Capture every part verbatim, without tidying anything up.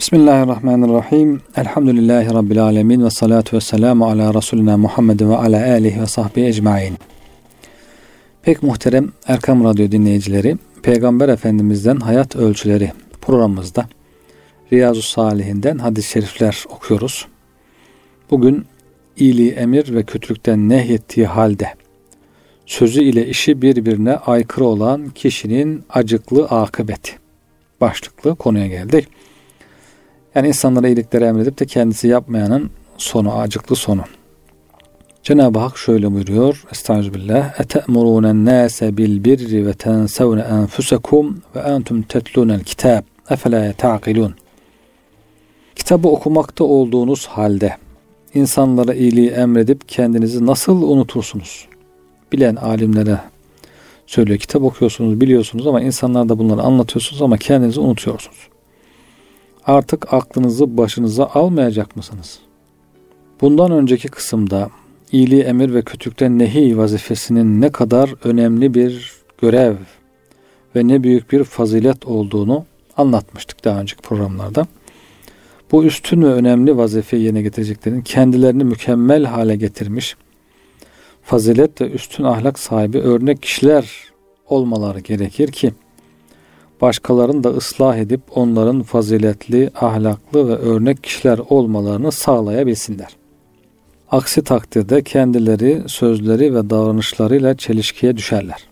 Bismillahirrahmanirrahim. Elhamdülillahi Rabbil alemin ve salatu ve selamu ala Resulina Muhammed ve ala alihi ve sahbihi ecmain. Pek muhterem Erkam Radyo dinleyicileri, Peygamber Efendimiz'den Hayat Ölçüleri programımızda Riyazu Salihinden hadis-i şerifler okuyoruz. Bugün iyiliği emir ve kötülükten nehyettiği halde sözü ile işi birbirine aykırı olan kişinin acıklı akıbeti başlıklı konuya geldik. Yani insanlara iyilikleri emredip de kendisi yapmayanın sonu, acıklı sonu. Cenab-ı Hak şöyle buyuruyor. Estağfirullah. Ete'murûnen nâse bil birri ve tensevne enfusekum ve entum tetlûnel kitâb. Efelâ ta'kilûn. Kitabı okumakta olduğunuz halde insanlara iyiliği emredip kendinizi nasıl unutursunuz? Bilen alimlere söylüyor. Kitap okuyorsunuz, biliyorsunuz ama insanlar da bunları anlatıyorsunuz ama kendinizi unutuyorsunuz. Artık aklınızı başınıza almayacak mısınız? Bundan önceki kısımda iyiliği emir ve kötülükten nehi vazifesinin ne kadar önemli bir görev ve ne büyük bir fazilet olduğunu anlatmıştık daha önceki programlarda. Bu üstün ve önemli vazifeyi yerine getireceklerin kendilerini mükemmel hale getirmiş, fazilet ve üstün ahlak sahibi örnek kişiler olmaları gerekir ki başkalarını da ıslah edip onların faziletli, ahlaklı ve örnek kişiler olmalarını sağlayabilsinler. Aksi takdirde kendileri, sözleri ve davranışlarıyla çelişkiye düşerler.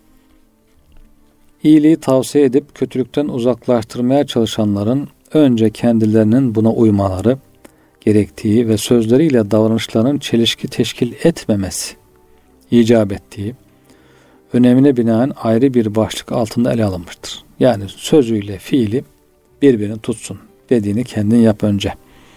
İyiliği tavsiye edip kötülükten uzaklaştırmaya çalışanların önce kendilerinin buna uymaları gerektiği ve sözleriyle davranışlarının çelişki teşkil etmemesi icap ettiği önemine binaen ayrı bir başlık altında ele alınmıştır. Yani sözüyle fiili birbirini tutsun. Dediğini kendin yap önce.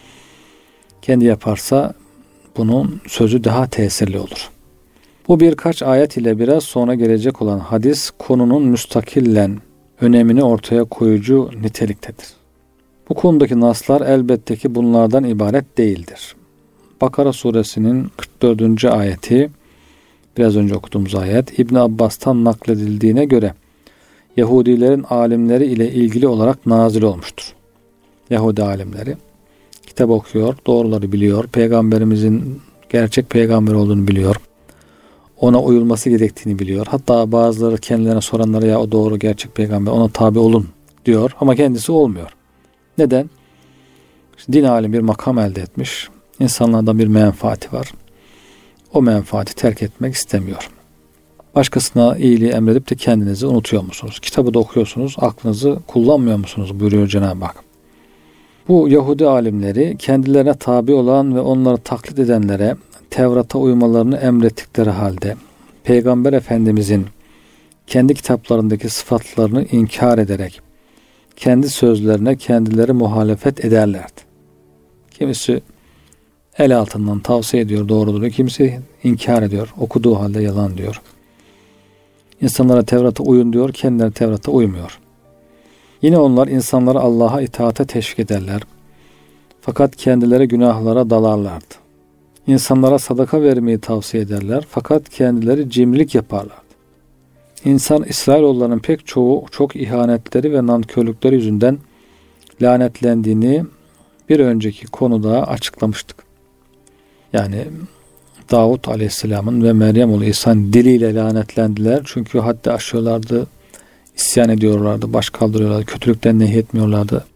Kendi yaparsa bunun sözü daha tesirli olur. Bu birkaç ayet ile biraz sonra gelecek olan hadis konunun müstakillen önemini ortaya koyucu niteliktedir. Bu konudaki naslar elbette ki bunlardan ibaret değildir. Bakara suresinin kırk dördüncü ayeti, biraz önce okuduğumuz ayet, İbn Abbas'tan nakledildiğine göre Yahudilerin alimleri ile ilgili olarak nazil olmuştur. Yahudi alimleri kitap okuyor, doğruları biliyor, peygamberimizin gerçek peygamber olduğunu biliyor, ona uyulması gerektiğini biliyor. Hatta bazıları kendilerine soranlara ya o doğru gerçek peygamber, ona tabi olun diyor ama kendisi olmuyor. Neden? İşte din alimi bir makam elde etmiş, insanlardan bir menfaati var. O menfaati terk etmek istemiyor. Başkasına iyiliği emredip de kendinizi unutuyor musunuz? Kitabı da okuyorsunuz, aklınızı kullanmıyor musunuz? Buyuruyor Cenab-ı Hak. Bu Yahudi alimleri kendilerine tabi olan ve onları taklit edenlere Tevrat'a uymalarını emrettikleri halde Peygamber Efendimizin kendi kitaplarındaki sıfatlarını inkar ederek kendi sözlerine kendileri muhalefet ederlerdi. Kimisi el altından tavsiye ediyor, doğrudur. Kimisi inkar ediyor, okuduğu halde yalan diyor. İnsanlara Tevrat'a uyun diyor, kendileri Tevrat'a uymuyor. Yine onlar insanları Allah'a itaate teşvik ederler. Fakat kendileri günahlara dalarlardı. İnsanlara sadaka vermeyi tavsiye ederler. Fakat kendileri cimrilik yaparlardı. İnsan İsrailoğullarının pek çoğu çok ihanetleri ve nankörlükleri yüzünden lanetlendiğini bir önceki konuda açıklamıştık. Yani Davut Aleyhisselam'ın ve Meryem oğlu İsa'nın diliyle lanetlendiler. Çünkü haddi aşıyorlardı, isyan ediyorlardı, baş kaldırıyorlardı, kötülükten nehyetmiyorlardı.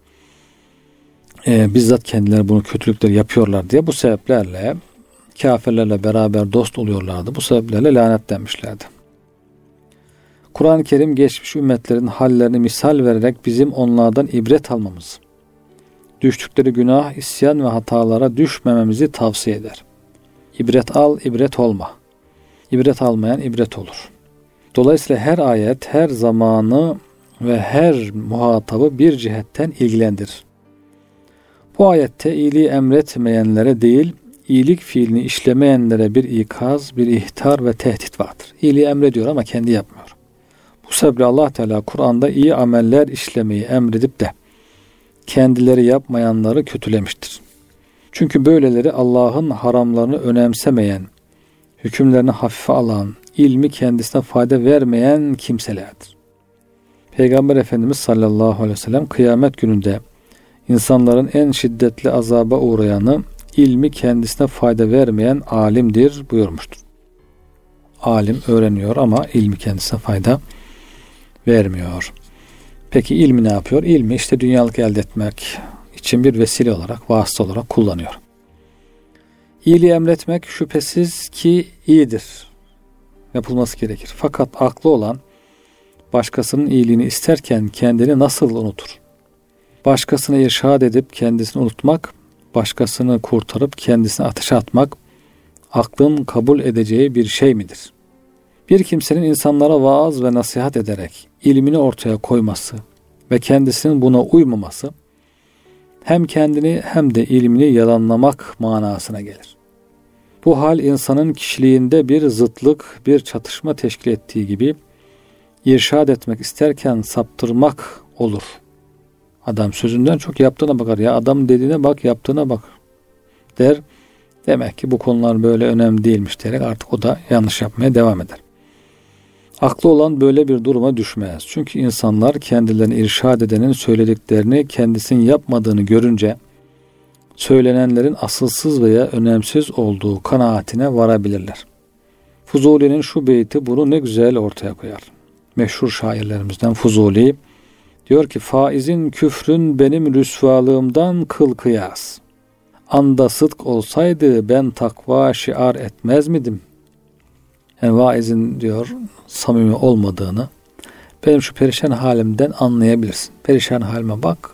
Ee, bizzat kendileri bunu kötülükleri yapıyorlar diye bu sebeplerle kafirlerle beraber dost oluyorlardı. Bu sebeplerle lanetlenmişlerdi. Kur'an-ı Kerim geçmiş ümmetlerin hallerini misal vererek bizim onlardan ibret almamız, düştükleri günah, isyan ve hatalara düşmememizi tavsiye eder. İbret al, ibret olma. İbret almayan ibret olur. Dolayısıyla her ayet, her zamanı ve her muhatabı bir cihetten ilgilendirir. Bu ayette iyiliği emretmeyenlere değil, iyilik fiilini işlemeyenlere bir ikaz, bir ihtar ve tehdit vardır. İyiliği emrediyor ama kendi yapmıyor. Bu sebeple Allah Teala Kur'an'da iyi ameller işlemeyi emredip de kendileri yapmayanları kötülemiştir. Çünkü böyleleri Allah'ın haramlarını önemsemeyen, hükümlerini hafife alan, ilmi kendisine fayda vermeyen kimselerdir. Peygamber Efendimiz sallallahu aleyhi ve sellem kıyamet gününde İnsanların en şiddetli azaba uğrayanı ilmi kendisine fayda vermeyen alimdir buyurmuştur. Alim öğreniyor ama ilmi kendisine fayda vermiyor. Peki ilmi ne yapıyor? İlmi işte dünyalık elde etmek için bir vesile olarak, vasıta olarak kullanıyor. İyiliği emretmek şüphesiz ki iyidir. Yapılması gerekir. Fakat aklı olan başkasının iyiliğini isterken kendini nasıl unutur? Başkasını irşad edip kendisini unutmak, başkasını kurtarıp kendisini ateşe atmak aklın kabul edeceği bir şey midir? Bir kimsenin insanlara vaaz ve nasihat ederek ilmini ortaya koyması ve kendisinin buna uymaması hem kendini hem de ilmini yalanlamak manasına gelir. Bu hal insanın kişiliğinde bir zıtlık, bir çatışma teşkil ettiği gibi irşad etmek isterken saptırmak olur. Adam sözünden çok yaptığına bakar. Ya adam dediğine bak, yaptığına bak der. Demek ki bu konular böyle önemli değilmiş diyerek artık o da yanlış yapmaya devam eder. Aklı olan böyle bir duruma düşmez. Çünkü insanlar kendilerini irşad edenin söylediklerini kendisinin yapmadığını görünce söylenenlerin asılsız veya önemsiz olduğu kanaatine varabilirler. Fuzuli'nin şu beyti bunu ne güzel ortaya koyar. Meşhur şairlerimizden Fuzuli diyor ki, faizin küfrün benim rüsvalığımdan kıl kıyas. Anda sıdk olsaydı ben takva şiar etmez midim? Yani vaizin diyor samimi olmadığını benim şu perişan halimden anlayabilirsin. Perişan halime bak.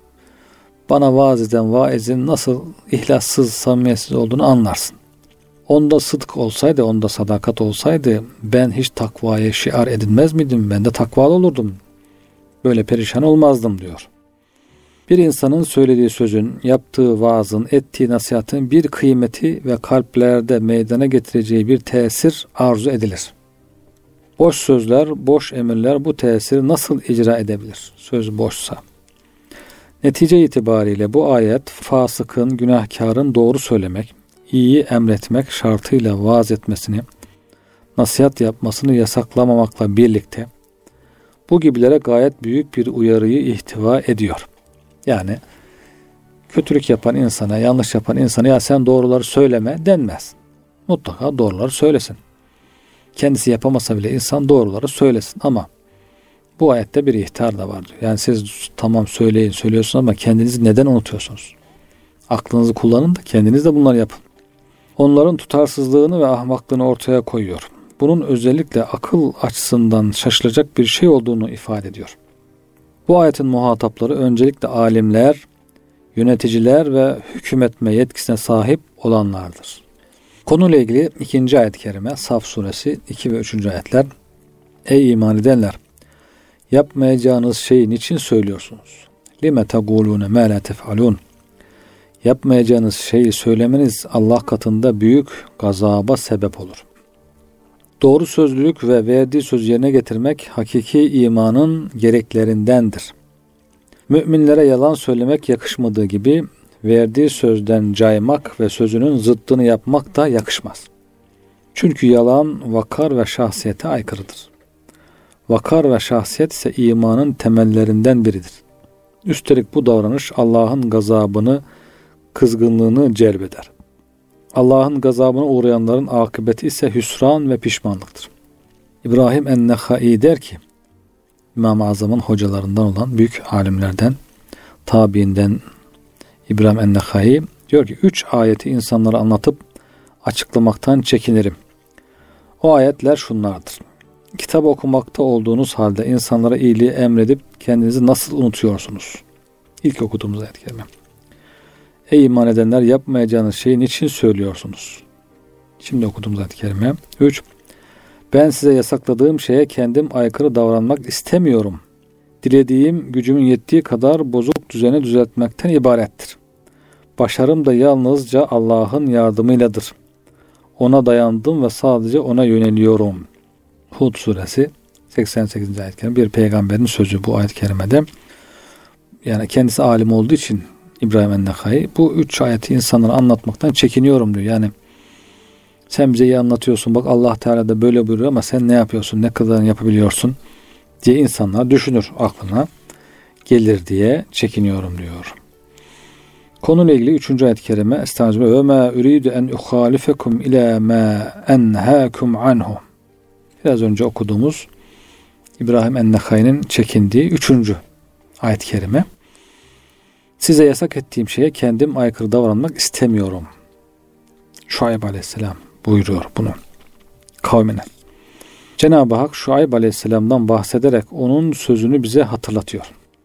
Bana vaaz eden vaizin nasıl ihlassız, samimiyetsiz olduğunu anlarsın. Onda sıdk olsaydı, onda sadakat olsaydı ben hiç takvaya şiar edinmez miydim? Ben de takvalı olurdum. Böyle perişan olmazdım diyor. Bir insanın söylediği sözün, yaptığı vaazın, ettiği nasihatin bir kıymeti ve kalplerde meydana getireceği bir tesir arzu edilir. Boş sözler, boş emirler bu tesiri nasıl icra edebilir? Söz boşsa. Netice itibariyle bu ayet fasıkın, günahkarın doğru söylemek, iyiyi emretmek şartıyla vaaz etmesini, nasihat yapmasını yasaklamamakla birlikte bu gibilere gayet büyük bir uyarıyı ihtiva ediyor. Yani kötülük yapan insana, yanlış yapan insana ya sen doğruları söyleme denmez. Mutlaka doğruları söylesin. Kendisi yapamasa bile insan doğruları söylesin ama bu ayette bir ihtar da var diyor. Yani siz tamam söyleyin, söylüyorsunuz ama kendinizi neden unutuyorsunuz? Aklınızı kullanın da kendiniz de bunları yapın. Onların tutarsızlığını ve ahmaklığını ortaya koyuyor. Bunun özellikle akıl açısından şaşılacak bir şey olduğunu ifade ediyor. Bu ayetin muhatapları öncelikle alimler, yöneticiler ve hükmetme yetkisine sahip olanlardır. Konuyla ilgili ikinci ayet-i kerime Saf suresi iki ve üçüncü ayetler. Ey iman edenler! Yapmayacağınız şeyi niçin söylüyorsunuz? Lime tegulune ma la tef'alun. Yapmayacağınız şeyi söylemeniz Allah katında büyük gazaba sebep olur. Doğru sözlülük ve verdiği sözü yerine getirmek hakiki imanın gereklerindendir. Müminlere yalan söylemek yakışmadığı gibi verdiği sözden caymak ve sözünün zıttını yapmak da yakışmaz. Çünkü yalan vakar ve şahsiyete aykırıdır. Vakar ve şahsiyet ise imanın temellerinden biridir. Üstelik bu davranış Allah'ın gazabını, kızgınlığını celbeder. Allah'ın gazabına uğrayanların akıbeti ise hüsran ve pişmanlıktır. İbrahim en-Nehai der ki, İmam-ı Azam'ın hocalarından olan büyük alimlerden, tabiinden İbrahim en-Nehai diyor ki, üç ayeti insanlara anlatıp açıklamaktan çekinirim. O ayetler şunlardır. Kitap okumakta olduğunuz halde insanlara iyiliği emredip kendinizi nasıl unutuyorsunuz? İlk okuduğumuz ayet-i kerime. Ey iman edenler, yapmayacağınız şeyi niçin söylüyorsunuz? Şimdi okuduğumuz ayet-i kerime. üç. Ben size yasakladığım şeye kendim aykırı davranmak istemiyorum. Dilediğim gücümün yettiği kadar bozuk düzeni düzeltmekten ibarettir. Başarım da yalnızca Allah'ın yardımıyladır. Ona dayandım ve sadece ona yöneliyorum. Hud suresi seksen sekizinci ayet-i kerime. Bir peygamberin sözü bu ayet-i kerimede. Yani kendisi alim olduğu için İbrahim en-Nehai bu üç ayeti insanlara anlatmaktan çekiniyorum diyor. Yani sen bize iyi anlatıyorsun, bak Allah Teala da böyle buyuruyor ama sen ne yapıyorsun, ne kadar yapabiliyorsun diye insanlar düşünür, aklına gelir diye çekiniyorum diyor. Konuyla ilgili üçüncü ayet-i kerime Estağfirullah ve ma uridu en uhalifekum ila ma enhaakum anhu. Biraz önce okuduğumuz İbrahim en-Nehai'nin çekindiği üçüncü ayet-i kerime. Size yasak ettiğim şeye kendim aykırı davranmak istemiyorum. Şuayb Aleyhisselam buyuruyor bunu kavmine. Cenab-ı Hak Şuayb Aleyhisselam'dan bahsederek onun sözünü bize hatırlatıyor.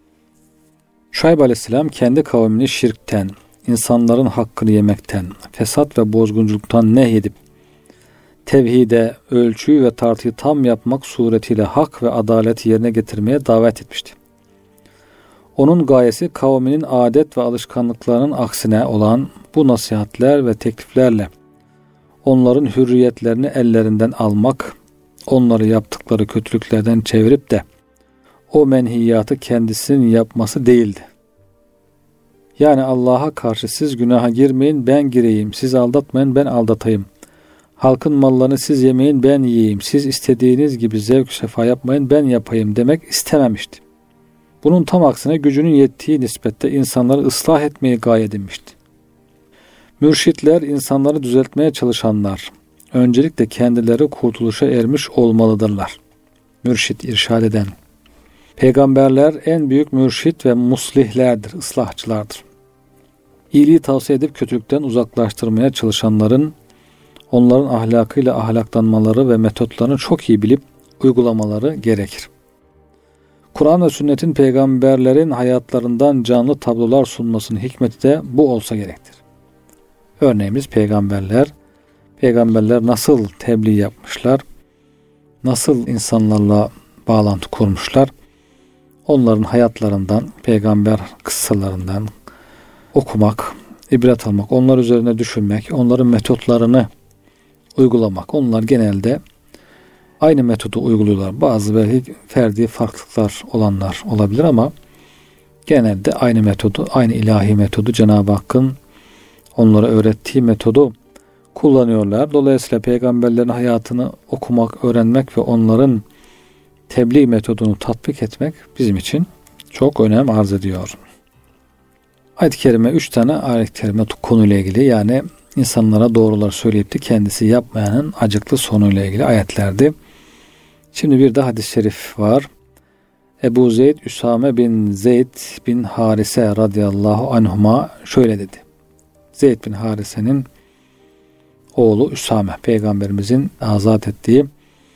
Şuayb Aleyhisselam kendi kavmini şirkten, insanların hakkını yemekten, fesat ve bozgunculuktan nehyedip tevhide, ölçüyü ve tartıyı tam yapmak suretiyle hak ve adaleti yerine getirmeye davet etmişti. Onun gayesi kavminin adet ve alışkanlıklarının aksine olan bu nasihatler ve tekliflerle onların hürriyetlerini ellerinden almak, onları yaptıkları kötülüklerden çevirip de o menhiyatı kendisinin yapması değildi. Yani Allah'a karşı siz günaha girmeyin ben gireyim, siz aldatmayın ben aldatayım. Halkın mallarını siz yemeyin ben yiyeyim, siz istediğiniz gibi zevk sefa yapmayın ben yapayım demek istememişti. Bunun tam aksine gücünün yettiği nispette insanları ıslah etmeyi gaye edinmişti. Mürşitler, insanları düzeltmeye çalışanlar, öncelikle kendileri kurtuluşa ermiş olmalıdırlar. Mürşit, irşad eden. Peygamberler en büyük mürşit ve muslihlerdir, ıslahçılardır. İyiliği tavsiye edip kötülükten uzaklaştırmaya çalışanların, onların ahlakıyla ahlaklanmaları ve metotlarını çok iyi bilip uygulamaları gerekir. Kur'an ve sünnetin peygamberlerin hayatlarından canlı tablolar sunmasının hikmeti de bu olsa gerektir. Örneğimiz peygamberler, peygamberler nasıl tebliğ yapmışlar, nasıl insanlarla bağlantı kurmuşlar, onların hayatlarından, peygamber kıssalarından okumak, ibret almak, onlar üzerine düşünmek, onların metotlarını uygulamak. Onlar genelde aynı metodu uyguluyorlar. Bazı belki ferdi farklılıklar olanlar olabilir ama genelde aynı metodu, aynı ilahi metodu, Cenab-ı Hakk'ın onlara öğrettiği metodu kullanıyorlar. Dolayısıyla peygamberlerin hayatını okumak, öğrenmek ve onların tebliğ metodunu tatbik etmek bizim için çok önem arz ediyor. Ayet-i kerime üç tane ayet-i kerime konuyla ilgili, yani insanlara doğruları söyleyip de kendisi yapmayanın acıklı sonuyla ilgili ayetlerdi. Şimdi bir de hadis-i şerif var. Ebu Zeyd Üsame bin Zeyd bin Harise radıyallahu anhuma şöyle dedi. Zeyd bin Harise'nin oğlu Üsame, peygamberimizin azat ettiği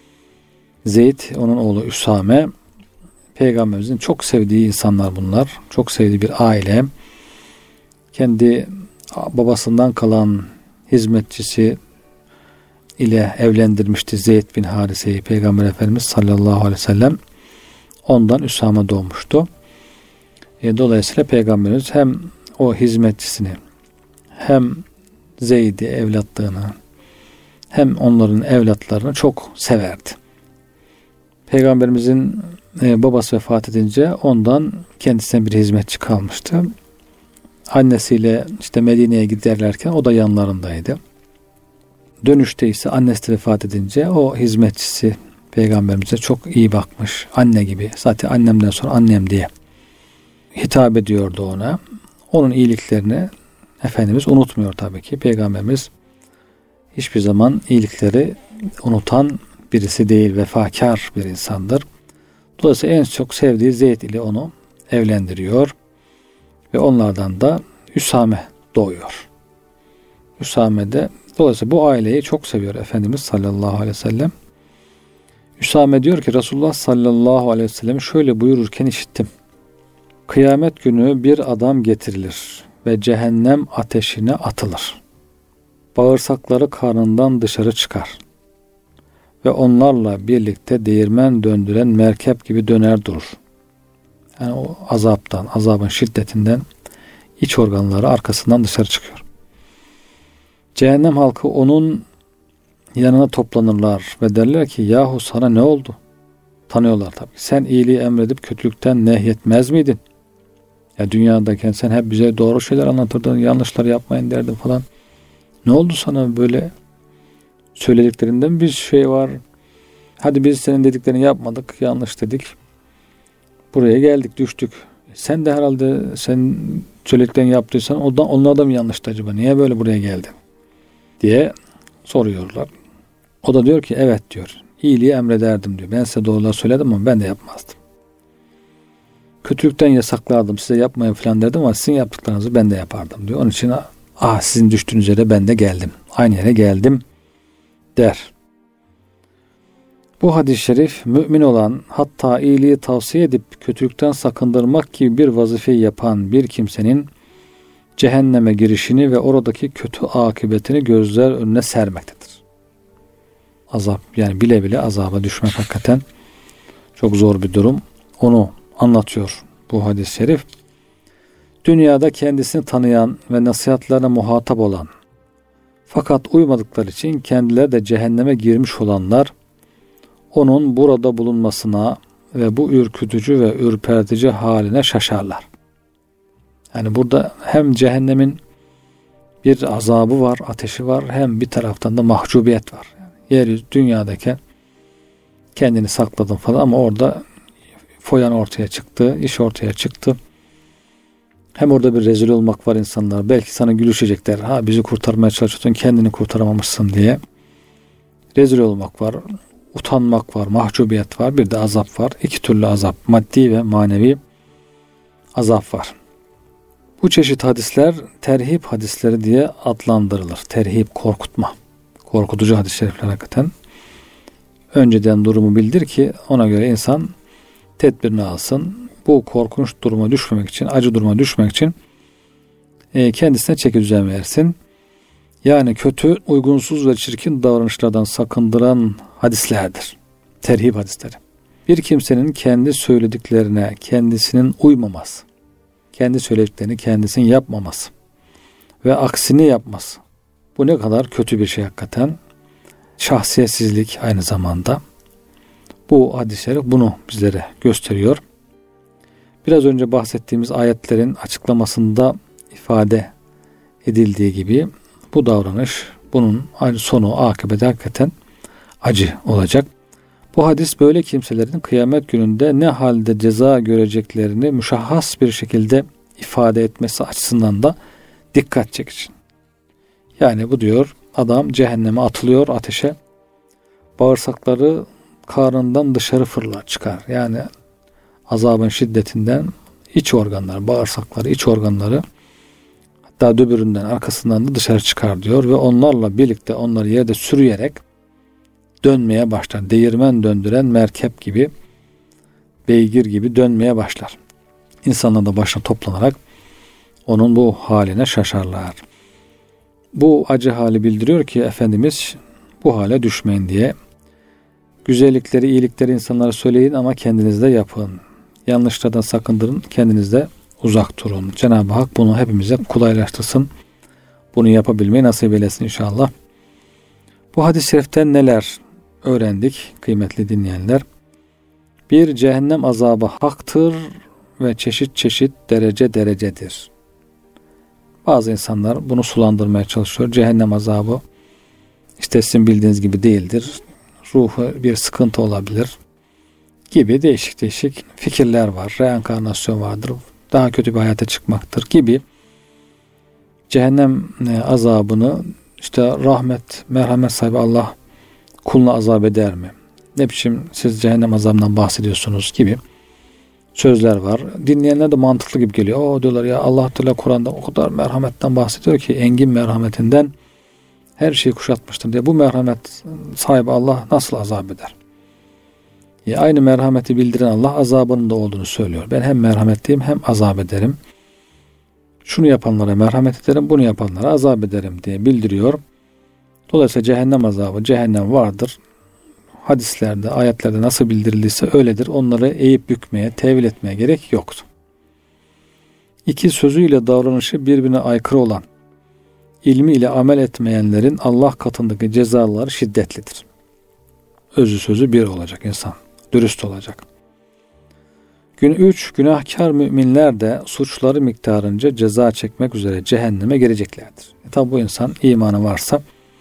Zeyd, onun oğlu Üsame, peygamberimizin çok sevdiği insanlar bunlar. Çok sevdiği bir aile. Kendi babasından kalan hizmetçisi ile evlendirmişti Zeyd bin Harise'yi Peygamber Efendimiz sallallahu aleyhi ve sellem. Ondan Üsame doğmuştu. E, dolayısıyla Peygamberimiz hem o hizmetçisini hem Zeyd'i evlatlığını hem onların evlatlarını çok severdi. Peygamberimizin e, babası vefat edince ondan kendisine bir hizmetçi kalmıştı. Annesiyle işte Medine'ye giderlerken o da yanlarındaydı. Dönüşte ise annesi vefat edince o hizmetçisi Peygamberimize çok iyi bakmış. Anne gibi. Zaten annemden sonra annem diye hitap ediyordu ona. Onun iyiliklerini Efendimiz unutmuyor tabii ki. Peygamberimiz hiçbir zaman iyilikleri unutan birisi değil. Vefakar bir insandır. Dolayısıyla en çok sevdiği Zeyd ile onu evlendiriyor. Ve onlardan da Üsame doğuyor. Üsame de dolayısıyla bu aileyi çok seviyor Efendimiz sallallahu aleyhi ve sellem. Üsame diyor ki Resulullah sallallahu aleyhi ve sellem şöyle buyururken işittim. Kıyamet günü bir adam getirilir ve cehennem ateşine atılır. Bağırsakları karnından dışarı çıkar. Ve onlarla birlikte değirmen döndüren merkep gibi döner durur. Yani o azaptan, azabın şiddetinden iç organları arkasından dışarı çıkıyor. Cehennem halkı onun yanına toplanırlar ve derler ki yahu sana ne oldu? Tanıyorlar tabii. Sen iyiliği emredip kötülükten nehyetmez miydin? Ya dünyadayken sen hep bize doğru şeyler anlatırdın, yanlışlar yapmayın derdin falan. Ne oldu sana böyle? Söylediklerinden bir şey var. Hadi biz senin dediklerini yapmadık, yanlış dedik. Buraya geldik, düştük. Sen de herhalde sen söylediklerini yaptıysan ondan, onlar da mı yanlıştı acaba? Niye böyle buraya geldin? Diye soruyorlar. O da diyor ki evet diyor. İyiliği emrederdim diyor. Ben size doğruları söyledim ama ben de yapmazdım. Kötülükten yasaklardım. Size yapmayın falan derdim ama sizin yaptıklarınızı ben de yapardım diyor. Onun için ah sizin düştüğünüz yere ben de geldim. Aynı yere geldim der. Bu hadis-i şerif mümin olan, hatta iyiliği tavsiye edip kötülükten sakındırmak gibi bir vazifeyi yapan bir kimsenin cehenneme girişini ve oradaki kötü akıbetini gözler önüne sermektedir. Azap, yani bile bile azaba düşmek hakikaten çok zor bir durum. Onu anlatıyor bu hadis-i şerif. Dünyada kendisini tanıyan ve nasihatlerine muhatap olan, fakat uymadıkları için kendileri de cehenneme girmiş olanlar, onun burada bulunmasına ve bu ürkütücü ve ürpertici haline şaşarlar. Yani burada hem cehennemin bir azabı var, ateşi var, hem bir taraftan da mahcubiyet var. Yani yer dünyadaki kendini sakladın falan ama orada foyan ortaya çıktı, iş ortaya çıktı. Hem orada bir rezil olmak var insanlar. Belki sana gülüşecekler. Ha bizi kurtarmaya çalışıyorsun, kendini kurtaramamışsın diye. Rezil olmak var, utanmak var, mahcubiyet var, bir de azap var. İki türlü azap, maddi ve manevi azap var. Bu çeşit hadisler terhip hadisleri diye adlandırılır. Terhip, korkutma. Korkutucu hadis-i şerifler hakikaten. Önceden durumu bildir ki ona göre insan tedbirini alsın. Bu korkunç duruma düşmemek için, acı duruma düşmek için kendisine çeki düzen versin. Yani kötü, uygunsuz ve çirkin davranışlardan sakındıran hadislerdir. Terhip hadisleri. Bir kimsenin kendi söylediklerine kendisinin uymaması, kendi söylediklerini kendisinin yapmaması ve aksini yapması. Bu ne kadar kötü bir şey hakikaten. Şahsiyetsizlik aynı zamanda. Bu hadis-i şerif bunu bizlere gösteriyor. Biraz önce bahsettiğimiz ayetlerin açıklamasında ifade edildiği gibi bu davranış, bunun aynı sonu, akıbeti hakikaten acı olacak. Bu hadis böyle kimselerin kıyamet gününde ne halde ceza göreceklerini müşahhas bir şekilde ifade etmesi açısından da dikkat çekici. Yani bu diyor, adam cehenneme atılıyor, ateşe. Bağırsakları karnından dışarı fırlar, çıkar. Yani azabın şiddetinden iç organları, bağırsakları, iç organları, hatta döbüründen, arkasından da dışarı çıkar diyor ve onlarla birlikte onları yerde sürüyerek dönmeye başlar. Değirmen döndüren merkep gibi, beygir gibi dönmeye başlar. İnsanlar da başına toplanarak onun bu haline şaşarlar. Bu acı hali bildiriyor ki Efendimiz bu hale düşmeyin diye. Güzellikleri, iyilikleri insanlara söyleyin ama kendiniz de yapın. Yanlışlardan sakındırın, kendiniz de uzak durun. Cenab-ı Hak bunu hepimize kolaylaştırsın. Bunu yapabilmeyi nasip eylesin inşallah. Bu hadis-i şeriften neler öğrendik kıymetli dinleyenler? Bir, cehennem azabı haktır ve çeşit çeşit derece derecedir. Bazı insanlar bunu sulandırmaya çalışıyor. Cehennem azabı işte sizin bildiğiniz gibi değildir. Ruhu bir sıkıntı olabilir gibi değişik değişik fikirler var. Reenkarnasyon vardır. Daha kötü bir hayata çıkmaktır gibi. Cehennem azabını işte rahmet, merhamet sahibi Allah kuluna azap eder mi? Ne biçim siz cehennem azabından bahsediyorsunuz gibi sözler var. Dinleyenler de mantıklı gibi geliyor. O diyorlar ya Allah Teala Kur'an'da o kadar merhametten bahsediyor ki engin merhametinden her şeyi kuşatmıştır diye. Bu merhamet sahibi Allah nasıl azap eder? Ya aynı merhameti bildiren Allah azabının da olduğunu söylüyor. Ben hem merhametliyim hem azap ederim. Şunu yapanlara merhamet ederim, bunu yapanlara azap ederim diye bildiriyor. Dolayısıyla cehennem azabı, cehennem vardır. Hadislerde, ayetlerde nasıl bildirildiyse öyledir. Onları eğip bükmeye, tevil etmeye gerek yoktur. İki, sözüyle davranışı birbirine aykırı olan, ilmiyle amel etmeyenlerin Allah katındaki cezaları şiddetlidir. Özü sözü bir olacak insan. Dürüst olacak. Gün üç, günahkar müminler de suçları miktarınca ceza çekmek üzere cehenneme gireceklerdir. E tabi bu insan imanı varsa,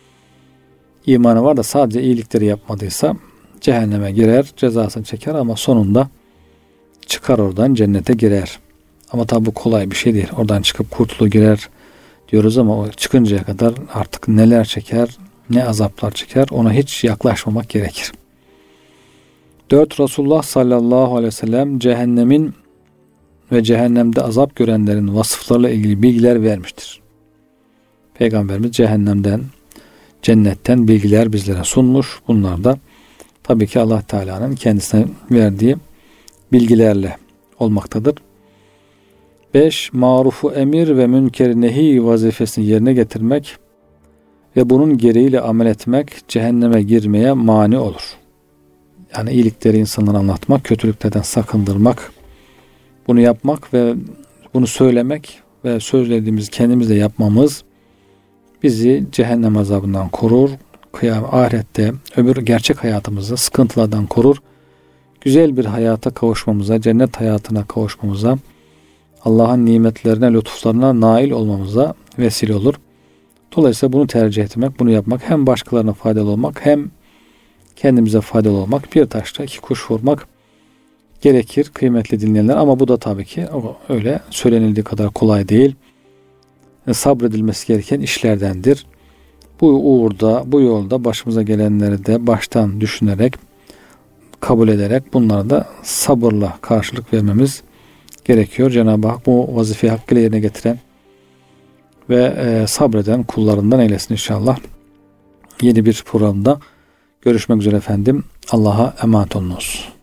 imanı var da sadece iyilikleri yapmadıysa cehenneme girer, cezasını çeker ama sonunda çıkar oradan cennete girer. Ama tabi bu kolay bir şey değil. Oradan çıkıp kurtulu girer diyoruz ama o çıkıncaya kadar artık neler çeker, ne azaplar çeker, ona hiç yaklaşmamak gerekir. Dört Resulullah sallallahu aleyhi ve sellem cehennemin ve cehennemde azap görenlerin vasıflarıyla ilgili bilgiler vermiştir. Peygamberimiz cehennemden, cennetten bilgiler bizlere sunmuş. Bunlar da tabii ki Allah Teala'nın kendisine verdiği bilgilerle olmaktadır. beş Marufu emir ve münkeri nehi vazifesini yerine getirmek ve bunun gereğiyle amel etmek cehenneme girmeye mani olur. Yani iyilikleri insanlara anlatmak, kötülüklerden sakındırmak, bunu yapmak ve bunu söylemek ve söylediğimiz kendimiz de yapmamız bizi cehennem azabından korur. Kıyam, ahirette öbür gerçek hayatımızda sıkıntılardan korur. Güzel bir hayata kavuşmamıza, cennet hayatına kavuşmamıza, Allah'ın nimetlerine, lütuflarına nail olmamıza vesile olur. Dolayısıyla bunu tercih etmek, bunu yapmak hem başkalarına faydalı olmak hem kendimize faydalı olmak, bir taşla iki kuş vurmak gerekir kıymetli dinleyenler. Ama bu da tabii ki öyle söylenildiği kadar kolay değil. Sabredilmesi gereken işlerdendir. Bu uğurda, bu yolda başımıza gelenleri de baştan düşünerek, kabul ederek bunlara da sabırla karşılık vermemiz gerekiyor. Cenab-ı Hak bu vazifeyi hakkıyla yerine getiren ve e, sabreden kullarından eylesin inşallah. Yeni bir programda görüşmek üzere efendim. Allah'a emanet olunuz.